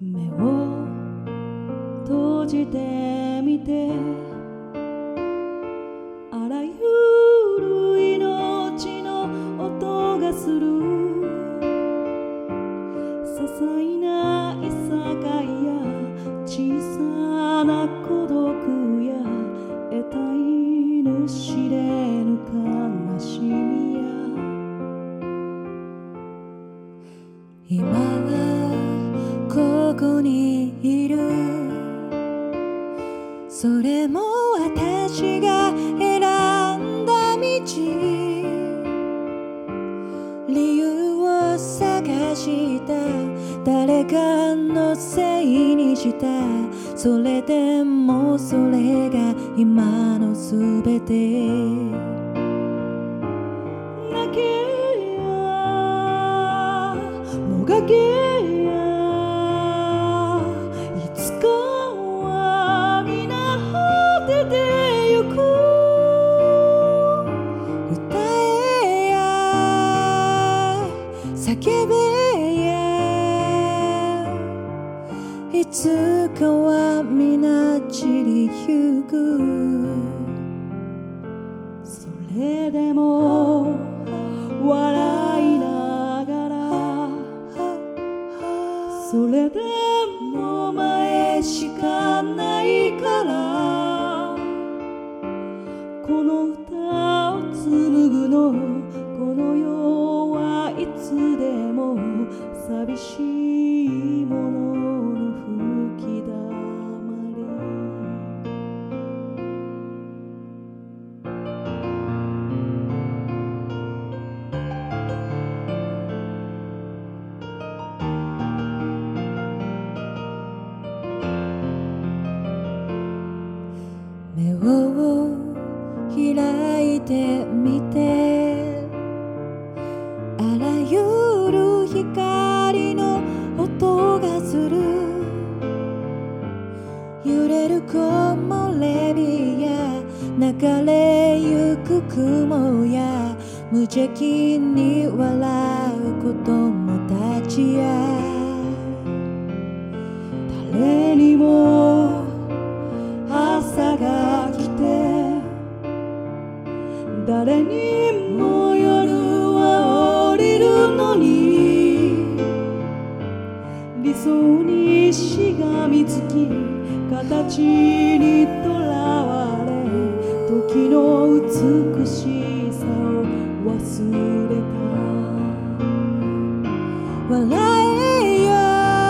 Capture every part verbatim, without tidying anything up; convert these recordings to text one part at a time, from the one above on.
目を閉じてみて、あらゆる命の音がする。些細ないさかいや小さな孤独や得体の知れぬ悲しみや、今はここにいる。それも私が選んだ道。理由を探した。誰かのせいにした。それでもそれが今のすべて。泣けやもがけや、いつかは皆果ててゆく。歌えや叫べや、いつかは皆散りゆく。それでも笑いながら、それでも前しかないから、この歌を紡ぐの。この世はいつでも寂しいものの吹きだまり。目を開いてみて、あらゆる光の音がする。揺れる木漏れ日や流れゆく雲や、無邪気に笑う子供たちや、誰にも朝が来て、誰にも夜は降りるのに、理想にしがみつき形にとらわれ、時の美しさを忘れた。笑えよ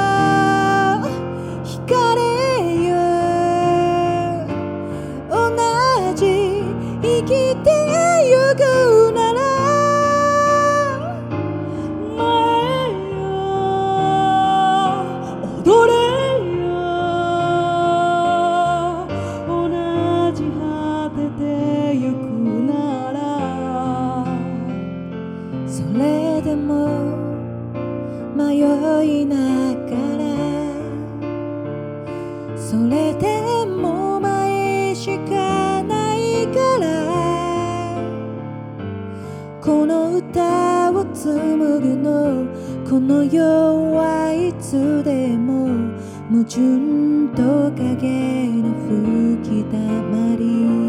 光れよ、同じ生きてゆくなら。前よ踊れよ、同じ果ててゆくなら。それでも迷いながら、それでも前しかないから、この歌を紡ぐの。この世はいつでも矛盾と影の吹きだまり。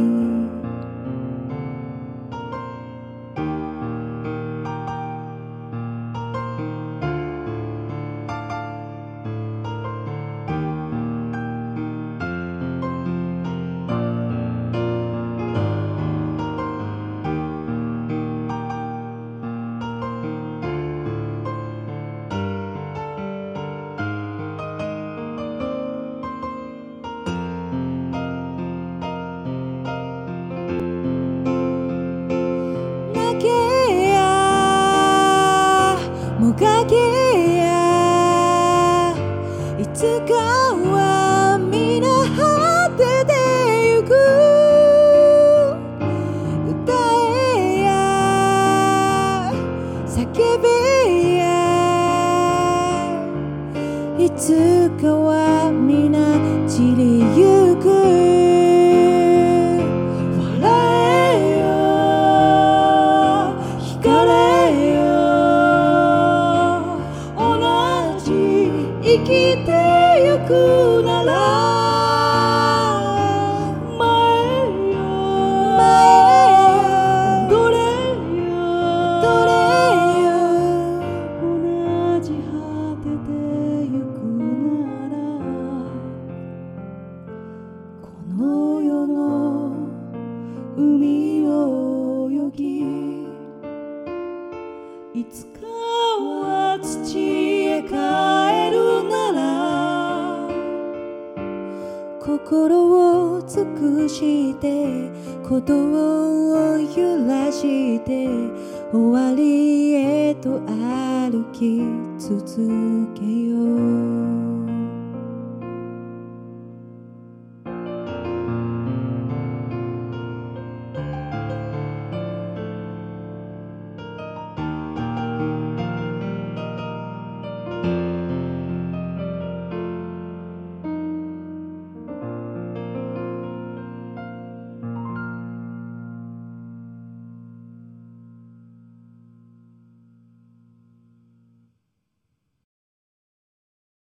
もがけや、いつかは皆果ててゆく。歌えや叫べや、いつかは皆散りゆく。生きていつかは土へ帰るなら心を尽くして鼓動を揺らして終わりへと歩き続けよう